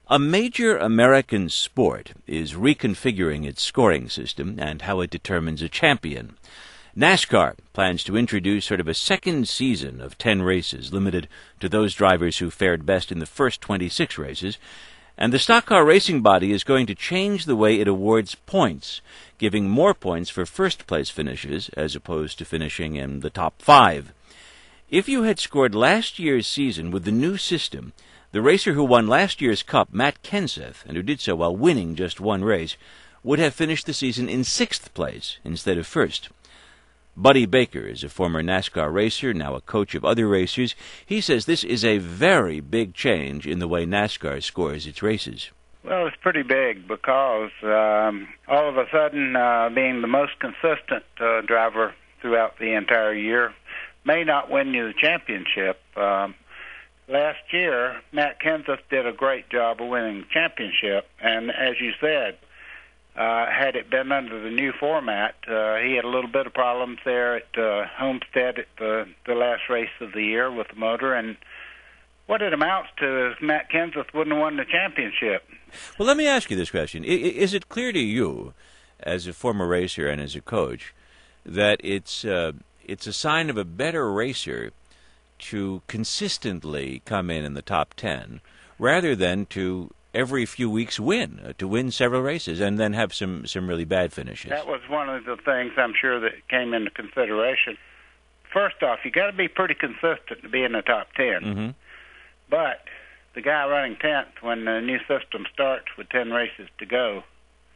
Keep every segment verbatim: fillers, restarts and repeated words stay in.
A major American sport is reconfiguring its scoring system and how it determines a champion. NASCAR plans to introduce sort of a second season of ten races, limited to those drivers who fared best in the first twenty-six races. And the stock car racing body is going to change the way it awards points, giving more points for first-place finishes as opposed to finishing in the top five. If you had scored last year's season with the new system, the racer who won last year's Cup, Matt Kenseth, and who did so while winning just one race, would have finished the season in sixth place instead of first. Buddy Baker is a former NASCAR racer, now a coach of other racers. He says this is a very big change in the way NASCAR scores its races. Well, it's pretty big because um, all of a sudden uh, being the most consistent uh, driver throughout the entire year may not win you the championship. Um, last year, Matt Kenseth did a great job of winning the championship, and as you said, Uh, had it been under the new format, uh, he had a little bit of problems there at uh, Homestead at the, the last race of the year with the motor, and what it amounts to is Matt Kenseth wouldn't have won the championship. Well, let me ask you this question. I- is it clear to you, as a former racer and as a coach, that it's uh, it's a sign of a better racer to consistently come in in the top ten rather than to every few weeks win, uh, to win several races and then have some, some really bad finishes? That was one of the things I'm sure that came into consideration. First off, you got to be pretty consistent to be in the top ten. Mm-hmm. But the guy running tenth when the new system starts with ten races to go,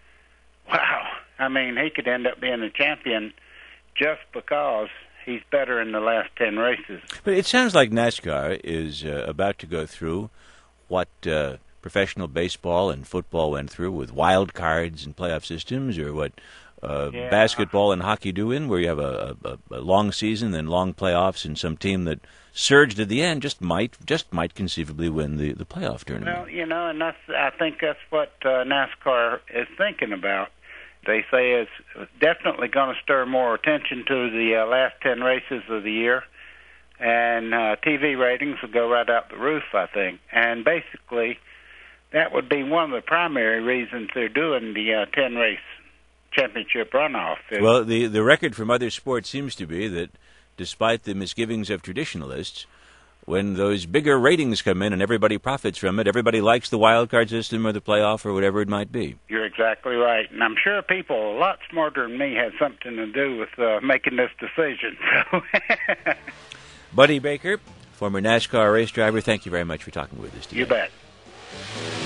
wow, I mean, he could end up being a champion just because he's better in the last ten races. But it sounds like NASCAR is uh, about to go through what Uh, professional baseball and football went through with wild cards and playoff systems, or what uh, yeah. basketball and hockey do in, where you have a, a, a long season, then long playoffs, and some team that surged at the end just might just might conceivably win the, the playoff tournament. Well, you know, and that's I think that's what uh, NASCAR is thinking about. They say it's definitely going to stir more attention to the uh, last ten races of the year, and uh, T V ratings will go right out the roof, I think. And basically, that would be one of the primary reasons they're doing the uh, ten-race championship runoff. Well, the, the record from other sports seems to be that, despite the misgivings of traditionalists, when those bigger ratings come in and everybody profits from it, everybody likes the wild card system or the playoff or whatever it might be. You're exactly right. And I'm sure people a lot smarter than me had something to do with uh, making this decision. Buddy Baker, former NASCAR race driver, thank you very much for talking with us today. You bet.